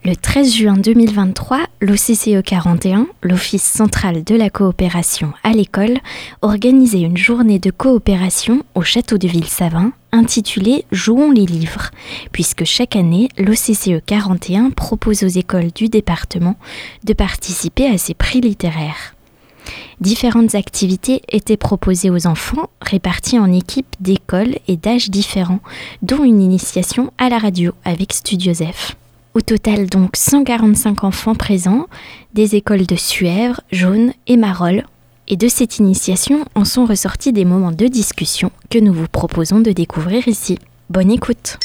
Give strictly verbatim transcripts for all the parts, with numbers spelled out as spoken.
Le treize juin deux mille vingt-trois, l'O C C E quarante et un, l'Office central de la coopération à l'école, organisait une journée de coopération au château de Ville-Savin intitulée « Jouons les livres », puisque chaque année, l'O C C E quarante et un propose aux écoles du département de participer à ces prix littéraires. Différentes activités étaient proposées aux enfants, répartis en équipes d'écoles et d'âges différents, dont une initiation à la radio avec Studio Zef. Au total donc cent quarante-cinq enfants présents, des écoles de Suèvre, Jaune et Marolles. Et de cette initiation en sont ressortis des moments de discussion que nous vous proposons de découvrir ici. Bonne écoute!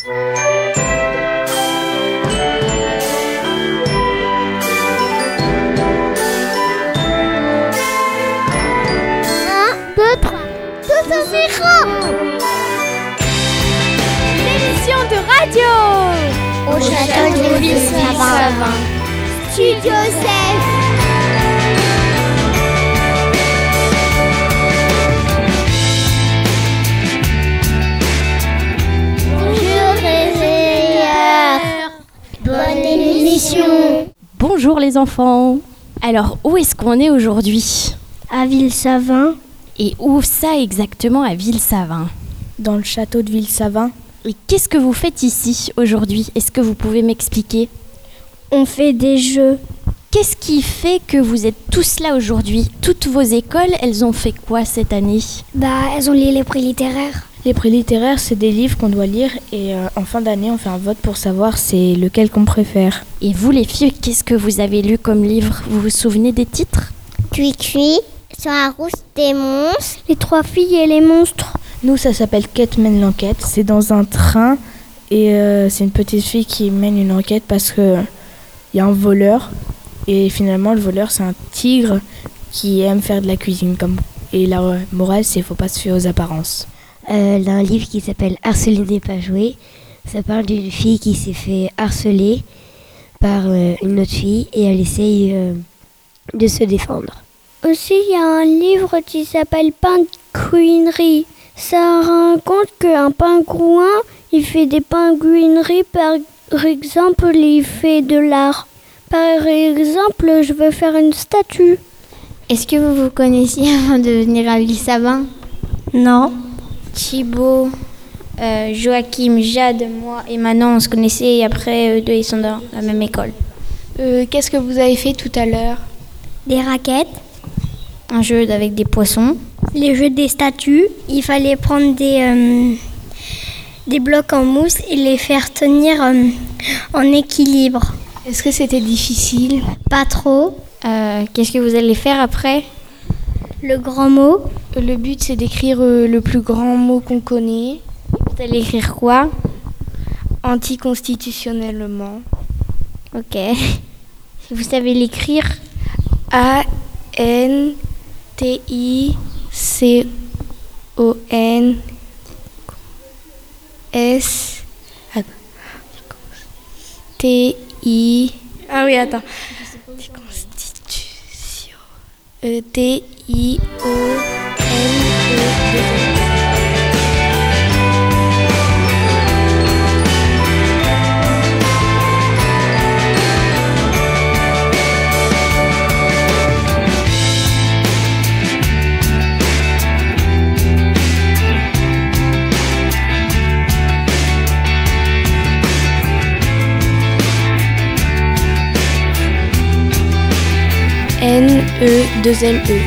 Un, deux, trois, tout au micro! L'émission de radio! Au château de Ville-Savin. Studio Zef. Bonjour les meilleurs. Bonne émission. Bonjour les enfants! Alors, où est-ce qu'on est aujourd'hui? À Ville-Savin. Et où ça exactement à Ville-Savin? Dans le château de Ville-Savin. Et qu'est-ce que vous faites ici aujourd'hui? Est-ce que vous pouvez m'expliquer? On fait des jeux. Qu'est-ce qui fait que vous êtes tous là aujourd'hui? Toutes vos écoles, elles ont fait quoi cette année? Bah, elles ont lu les prix littéraires. Les prix littéraires, c'est des livres qu'on doit lire et euh, en fin d'année, on fait un vote pour savoir c'est lequel qu'on préfère. Et vous les filles, qu'est-ce que vous avez lu comme livre? Vous vous souvenez des titres? Cui-Cui, Sur la route des monstres, Les trois filles et les monstres. Nous, ça s'appelle Quête mène l'enquête. C'est dans un train et euh, c'est une petite fille qui mène une enquête parce que il y a un voleur et finalement le voleur c'est un tigre qui aime faire de la cuisine. Comme... Et la morale c'est faut pas se fier aux apparences. Euh, là, un livre qui s'appelle Harceler n'est pas jouer. Ça parle d'une fille qui s'est fait harceler par euh, une autre fille et elle essaye euh, de se défendre. Aussi, il y a un livre qui s'appelle Pingouinerie. Ça raconte qu'un pingouin, il fait des pingouineries, par exemple, il fait de l'art. Par exemple, je veux faire une statue. Est-ce que vous vous connaissiez avant de venir à Ville-Savin? Non. Thibaut, euh, Joachim, Jade, moi et Manon, on se connaissait et après, eux deux, ils sont dans la même école. Euh, qu'est-ce que vous avez fait tout à l'heure? Des raquettes. Un jeu avec des poissons. Les jeux des statues. Il fallait prendre des, euh, des blocs en mousse et les faire tenir euh, en équilibre. Est-ce que c'était difficile? Pas trop. Euh, qu'est-ce que vous allez faire après? Le grand mot. Le but, c'est d'écrire euh, le plus grand mot qu'on connaît. Vous allez écrire quoi? Anticonstitutionnellement. Ok. Vous savez l'écrire? A N T I C O N S T I Ah oui, attends. Constitution. Euh, T I O N E N E deux L E.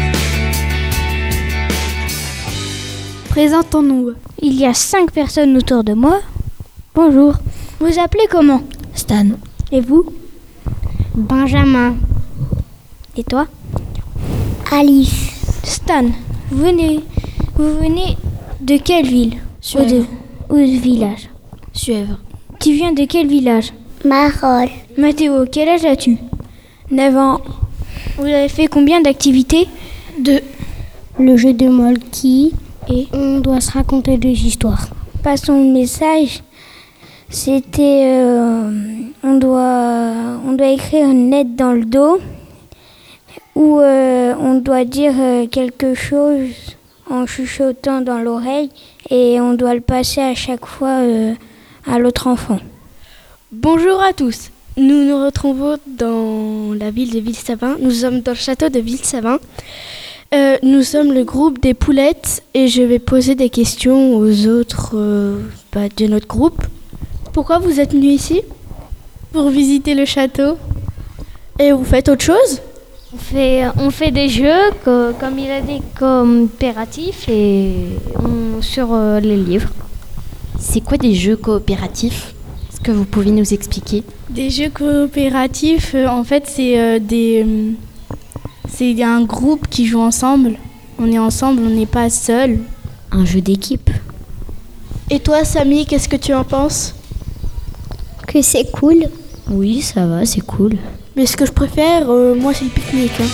Présentons-nous. Il y a cinq personnes autour de moi. Bonjour. Vous appelez comment? Stan. Et vous? Benjamin. Et toi? Alice. Stan, vous venez, vous venez de quelle ville? Ou de, ou de village? Suèvre. Tu viens de quel village? Marolles. Mathéo, quel âge as-tu? neuf ans. Vous avez fait combien d'activités? Deux. Le jeu de Molki. Et On doit se raconter des histoires. passons le message. C'était, euh, on doit, on doit écrire une lettre dans le dos où euh, on doit dire euh, quelque chose en chuchotant dans l'oreille et on doit le passer à chaque fois euh, à l'autre enfant. Bonjour à tous, Nous nous retrouvons dans la ville de Ville-Savin. Nous sommes dans le château de Ville-Savin. Euh, nous sommes le groupe des poulettes et je vais poser des questions aux autres euh, bah, de notre groupe. Pourquoi vous êtes venus ici? Pour visiter le château. Et vous faites autre chose? On fait, on fait des jeux, que, comme il a dit, coopératifs et on, sur euh, les livres. C'est quoi des jeux coopératifs? Est-ce que vous pouvez nous expliquer? Des jeux coopératifs, euh, en fait, c'est euh, des, euh, c'est un groupe qui joue ensemble. On est ensemble, on n'est pas seul. Un jeu d'équipe. Et toi, Samy, qu'est-ce que tu en penses? Que c'est cool. Oui, ça va, c'est cool. Mais ce que je préfère, euh, moi, c'est le pique-nique. Hein.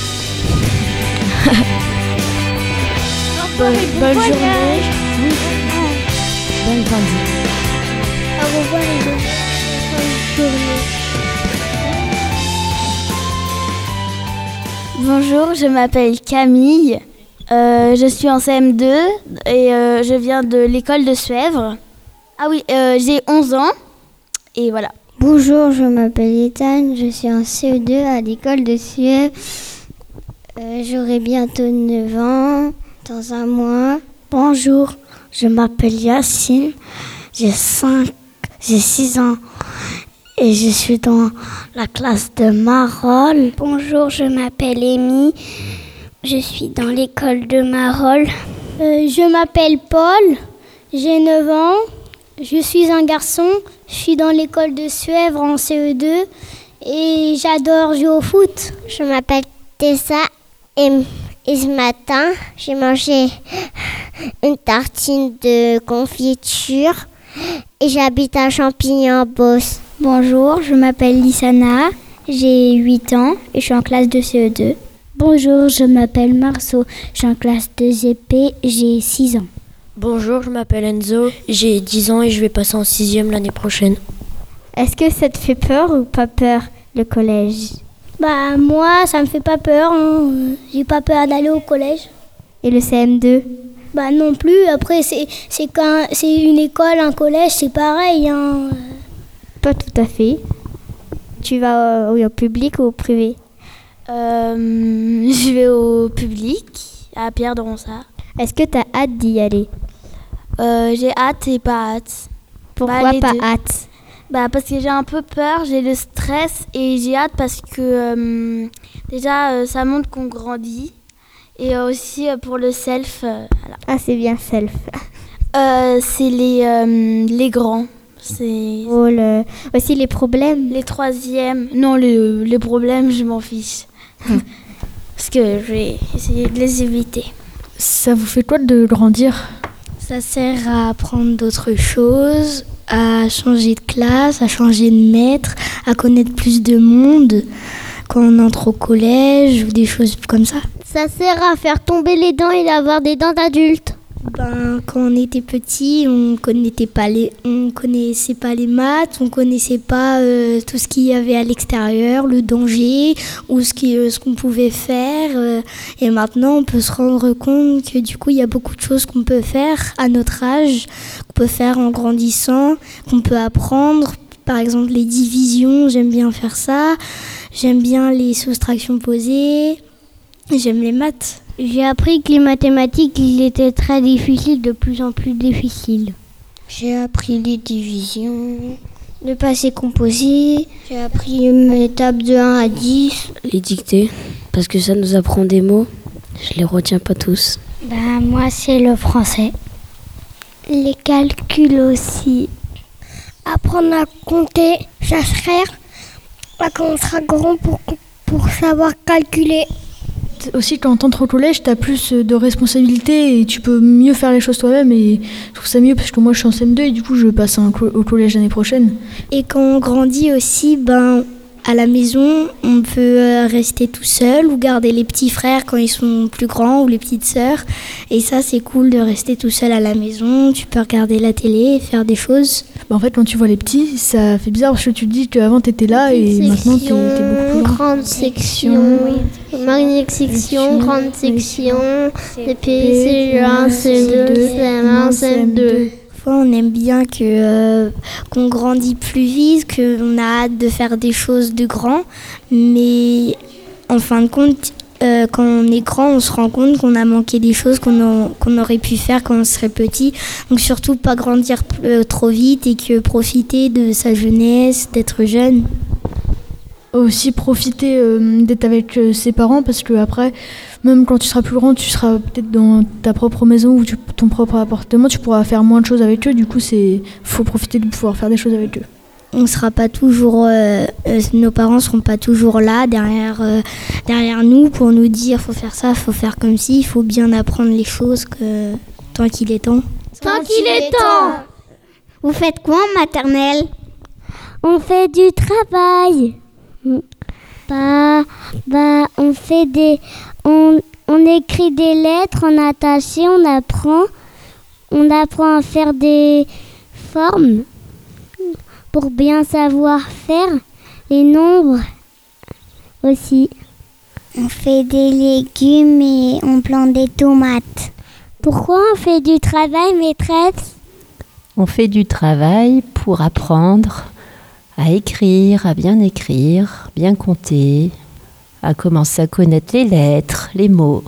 bonne, bonne journée. Bonne journée. Au revoir et bonne journée. Bonjour, je m'appelle Camille. Euh, je suis en C M deux et euh, je viens de l'école de Suèvre. Ah oui, euh, j'ai onze ans et voilà. Bonjour, je m'appelle Ethan, je suis en C E deux à l'école de Suèvre. Euh, J'aurai bientôt neuf ans, dans un mois. Bonjour, je m'appelle Yacine, j'ai cinq, j'ai six ans et je suis dans la classe de Marolles. Bonjour, je m'appelle Amy, je suis dans l'école de Marolles. Euh, je m'appelle Paul, j'ai neuf ans, je suis un garçon. Je suis dans l'école de Suèvre en C E deux et j'adore jouer au foot. Je m'appelle Tessa et, et ce matin, j'ai mangé une tartine de confiture et j'habite à Champigny-en-Beauce. Bonjour, je m'appelle Lissana, j'ai huit ans et je suis en classe de C E deux. Bonjour, je m'appelle Marceau, je suis en classe de G P, j'ai six ans. Bonjour, je m'appelle Enzo, j'ai dix ans et je vais passer en sixième l'année prochaine. Est-ce que ça te fait peur ou pas peur, le collège? Bah moi, ça me fait pas peur, hein. J'ai pas peur d'aller au collège. Et le C M deux? Bah non plus, après c'est, c'est, quand, c'est une école, un collège, c'est pareil. Hein. Pas tout à fait. Tu vas au, au public ou au privé? Euh, je vais au public, à Pierre de Ronsard. Est-ce que tu as hâte d'y aller? euh, J'ai hâte et pas hâte. Pourquoi bah, pas deux. hâte? Bah parce que j'ai un peu peur, j'ai le stress et j'ai hâte parce que euh, déjà euh, ça montre qu'on grandit et euh, aussi euh, pour le self. Euh, voilà. Ah c'est bien self. euh, c'est les, euh, les grands. C'est oh, le... aussi les problèmes. Les troisièmes. Non, les, les problèmes je m'en fiche. Parce que je vais essayer de les éviter. Ça vous fait quoi de grandir? Ça sert à apprendre d'autres choses, à changer de classe, à changer de maître, à connaître plus de monde quand on entre au collège ou des choses comme ça. Ça sert à faire tomber les dents et avoir des dents d'adulte. Ben, quand on était petit, on connaissait pas les, on connaissait pas les maths, on connaissait pas euh, tout ce qu'il y avait à l'extérieur, le danger ou ce qui, euh, ce qu'on pouvait faire. Euh, et maintenant, on peut se rendre compte que du coup, il y a beaucoup de choses qu'on peut faire à notre âge, qu'on peut faire en grandissant, qu'on peut apprendre. Par exemple, les divisions, j'aime bien faire ça. J'aime bien les soustractions posées. J'aime les maths. J'ai appris que les mathématiques, il était très difficile, de plus en plus difficile. J'ai appris les divisions, le passé composé. J'ai appris mes tables de un à dix. Les dictées, parce que ça nous apprend des mots. Je les retiens pas tous. Ben, moi, c'est le français. Les calculs aussi. Apprendre à compter, ça serait quand on sera grand pour, pour savoir calculer. Aussi, quand tu entres au collège, tu as plus de responsabilités et tu peux mieux faire les choses toi-même. Et je trouve ça mieux parce que moi, je suis en C M deux et du coup, je passe un co- au collège l'année prochaine. Et quand on grandit aussi, ben, à la maison, on peut rester tout seul ou garder les petits frères quand ils sont plus grands ou les petites sœurs. Et ça, c'est cool de rester tout seul à la maison. Tu peux regarder la télé et faire des choses. Bah, en fait, quand tu vois les petits, ça fait bizarre parce que tu te dis qu'avant, tu étais là et maintenant, tu es beaucoup plus grand. Grande section, magnifique section, grande section, D P, C E un, C E deux, C M un, C M deux. fois, on aime bien que, euh, qu'on grandit plus vite, qu'on a hâte de faire des choses de grand. Mais en fin de compte, euh, quand on est grand, on se rend compte qu'on a manqué des choses qu'on, a, qu'on aurait pu faire quand on serait petit. Donc surtout pas grandir euh, trop vite et que profiter de sa jeunesse, d'être jeune. Aussi profiter euh, d'être avec euh, ses parents, parce que après, même quand tu seras plus grand, tu seras peut-être dans ta propre maison ou tu, ton propre appartement, tu pourras faire moins de choses avec eux. Du coup, c'est faut profiter de pouvoir faire des choses avec eux. On sera pas toujours, euh, euh, nos parents seront pas toujours là derrière, euh, derrière nous pour nous dire faut faire ça, faut faire comme ci, il faut bien apprendre les choses que, tant qu'il est temps. Tant qu'il est temps. Vous faites quoi en maternelle? On fait du travail. Bah, bah, on fait des, on, on écrit des lettres en attaché, on apprend, on apprend à faire des formes pour bien savoir faire les nombres aussi. On fait des légumes et on plante des tomates. Pourquoi on fait du travail, maîtresse? On fait du travail pour apprendre à écrire, à bien écrire, bien compter, à commencer à connaître les lettres, les mots.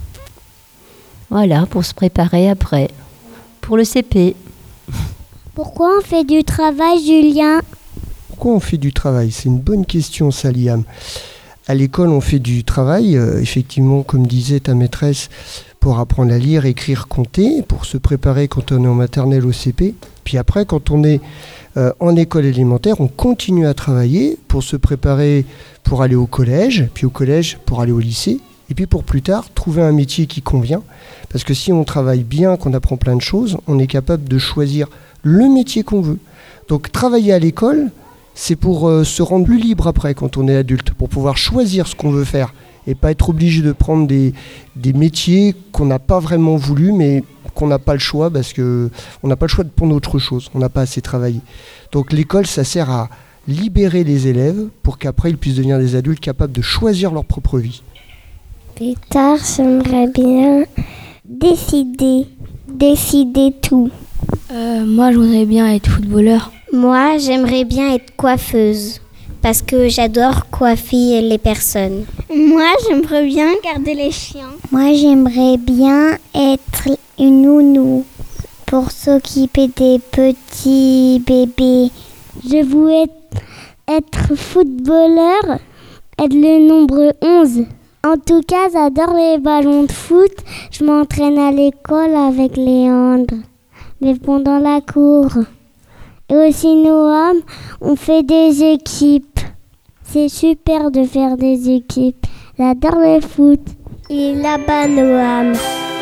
Voilà, pour se préparer après, pour le C P. Pourquoi on fait du travail, Julien? Pourquoi on fait du travail? C'est une bonne question, ça, Liam. À l'école, on fait du travail, euh, effectivement, comme disait ta maîtresse, pour apprendre à lire, écrire, compter, pour se préparer quand on est en maternelle au C P. Puis après, quand on est euh, en école élémentaire, on continue à travailler pour se préparer pour aller au collège, puis au collège pour aller au lycée, et puis pour plus tard, trouver un métier qui convient. Parce que si on travaille bien, qu'on apprend plein de choses, on est capable de choisir le métier qu'on veut. Donc travailler à l'école, c'est pour euh, se rendre plus libre après quand on est adulte, pour pouvoir choisir ce qu'on veut faire et pas être obligé de prendre des, des métiers qu'on n'a pas vraiment voulu, mais qu'on n'a pas le choix parce qu'on n'a pas le choix de prendre autre chose, on n'a pas assez travaillé. Donc l'école, ça sert à libérer les élèves pour qu'après ils puissent devenir des adultes capables de choisir leur propre vie. Plus tard, j'aimerais bien décider, décider tout. Euh, moi, j'aimerais bien être footballeur. Moi, j'aimerais bien être coiffeuse parce que j'adore coiffer les personnes. Moi, j'aimerais bien garder les chiens. Moi, j'aimerais bien être une nounou pour s'occuper des petits bébés. Je voulais être footballeur, être le nombre onze. En tout cas, j'adore les ballons de foot. Je m'entraîne à l'école avec Léandre, mais pendant la cour. Et aussi, Noam, on fait des équipes. C'est super de faire des équipes. J'adore le foot. Il est là-bas, Noam.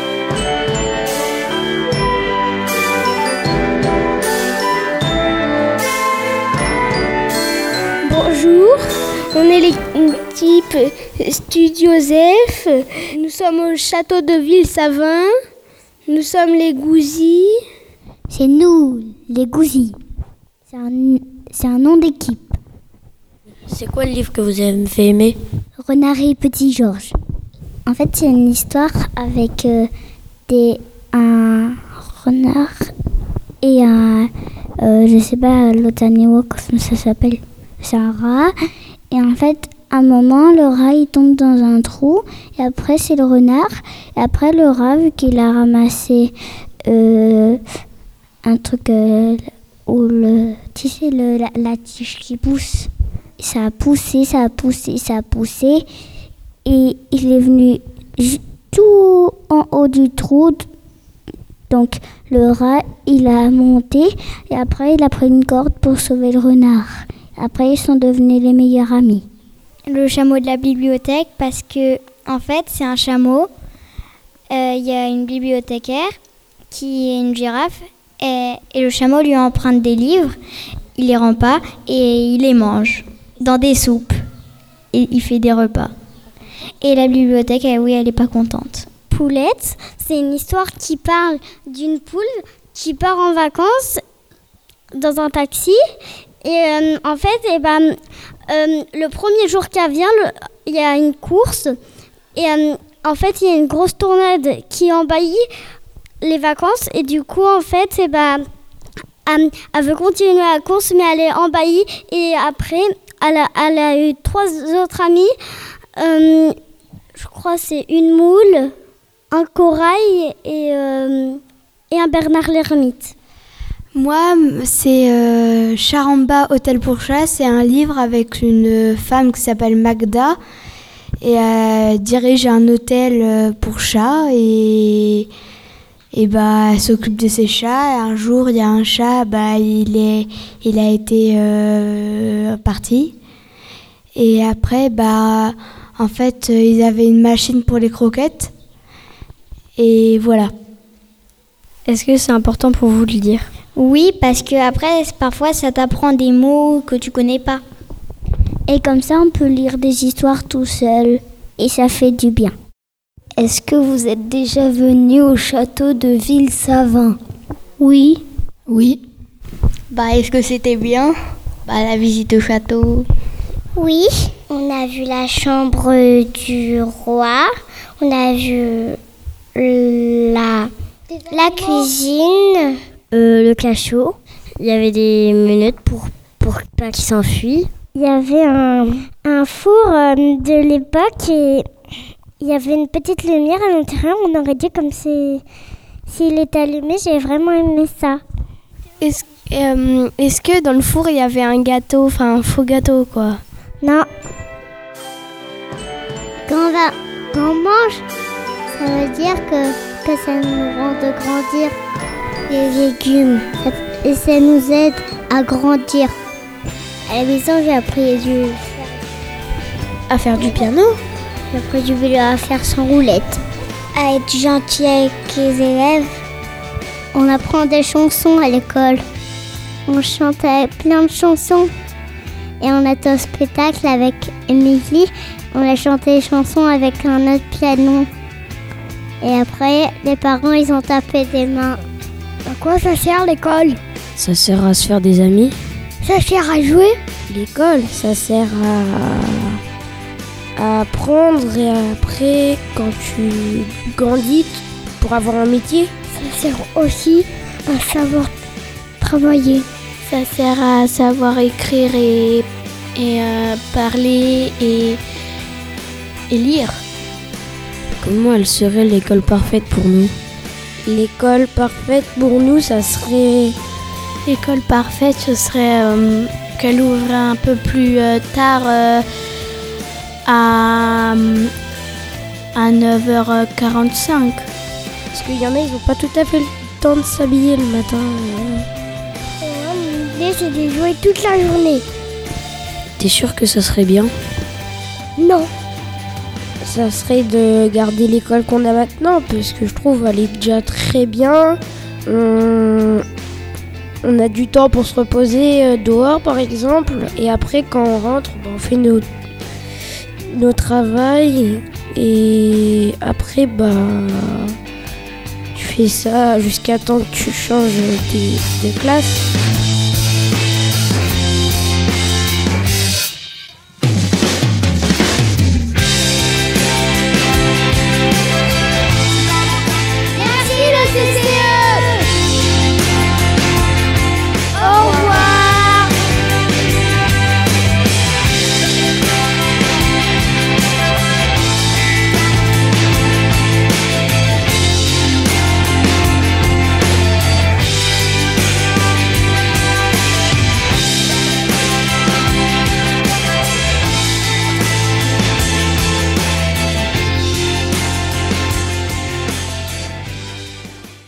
Bonjour, on est l'équipe Studio Zef. Nous sommes au château de Ville-Savin. Nous sommes les Gouzis. C'est nous, les Gouzis. C'est un, c'est un nom d'équipe. C'est quoi le livre que vous avez fait aimer? Renard et Petit Georges. En fait, c'est une histoire avec euh, des, un renard et un, euh, je sais pas, l'autre animal, comment ça s'appelle. C'est un rat. Et en fait, à un moment, le rat, il tombe dans un trou. Et après, c'est le renard. Et après, le rat, vu qu'il a ramassé euh, un truc euh, où le, tu sais, le, la, la tige qui pousse. Ça a poussé, ça a poussé, ça a poussé. Et il est venu tout en haut du trou. Donc, le rat, il a monté. Et après, il a pris une corde pour sauver le renard. Après, ils sont devenus les meilleurs amis. Le chameau de la bibliothèque, parce que, en fait, c'est un chameau. Il euh, y a une bibliothécaire qui est une girafe. Et, et le chameau lui emprunte des livres. Il les rend pas et il les mange dans des soupes. Et il fait des repas. Et la bibliothèque, elle, oui, elle n'est pas contente. Poulette, c'est une histoire qui parle d'une poule qui part en vacances dans un taxi. Et euh, en fait, eh ben, euh, le premier jour qu'elle vient, il y a une course. Et euh, en fait, il y a une grosse tornade qui envahit les vacances. Et du coup, en fait, eh ben, euh, elle veut continuer la course, mais elle est embahie. Et après, elle a, elle a eu trois autres amis. Euh, je crois que c'est une moule, un corail et, euh, et un Bernard l'ermite. Moi, c'est euh, Charamba Hôtel pour chat. C'est un livre avec une femme qui s'appelle Magda. Et elle dirige un hôtel pour chats. Et, et bah, elle s'occupe de ses chats. Et un jour, il y a un chat, bah, il, est, il a été euh, parti. Et après, bah, en fait, ils avaient une machine pour les croquettes. Et voilà. Est-ce que c'est important pour vous de le dire ? Oui, parce que après, parfois, ça t'apprend des mots que tu connais pas. Et comme ça, on peut lire des histoires tout seul. Et ça fait du bien. Est-ce que vous êtes déjà venu au château de Ville-Savin ? Oui. Oui. Bah, est-ce que c'était bien ? Bah, la visite au château. Oui, on a vu la chambre du roi. On a vu la, la cuisine. Euh, le cachot. Il y avait des menottes pour, pour pas qu'ils s'enfuient. Il y avait un, un four euh, de l'époque et il y avait une petite lumière à l'intérieur. On aurait dit comme si, s'il était allumé. J'ai vraiment aimé ça. Est-ce, euh, est-ce que dans le four, il y avait un gâteau, enfin un faux gâteau, quoi ? Non. Quand on, va, quand on mange, ça veut dire que, que ça nous rend de grandir. Les légumes, et ça nous aide à grandir. À la maison, j'ai appris du... à faire du piano. J'ai appris du vélo à faire sans roulette. À être gentil avec les élèves. On apprend des chansons à l'école. On chante plein de chansons. Et on a été au spectacle avec Émilie. On a chanté des chansons avec un autre piano. Et après, les parents, ils ont tapé des mains. À quoi ça sert l'école ? Ça sert à se faire des amis. Ça sert à jouer ? L'école, ça sert à, à apprendre et après, quand tu grandis, pour avoir un métier. Ça sert aussi à savoir travailler. Ça sert à savoir écrire et, et euh, parler et, et lire. Comment elle serait l'école parfaite pour nous ? L'école parfaite pour nous, ça serait... L'école parfaite, ce serait euh, qu'elle ouvrait un peu plus euh, tard euh, à, à neuf heures quarante-cinq. Parce qu'il y en a, ils n'ont pas tout à fait le temps de s'habiller le matin. L'idée, c'est de jouer toute la journée. T'es sûr que ça serait bien ? Non. Ça serait de garder l'école qu'on a maintenant, parce que je trouve qu'elle est déjà très bien. On, on a du temps pour se reposer dehors, par exemple. Et après, quand on rentre, on fait nos, nos travail. Et après, bah, tu fais ça jusqu'à temps que tu changes de, de classe.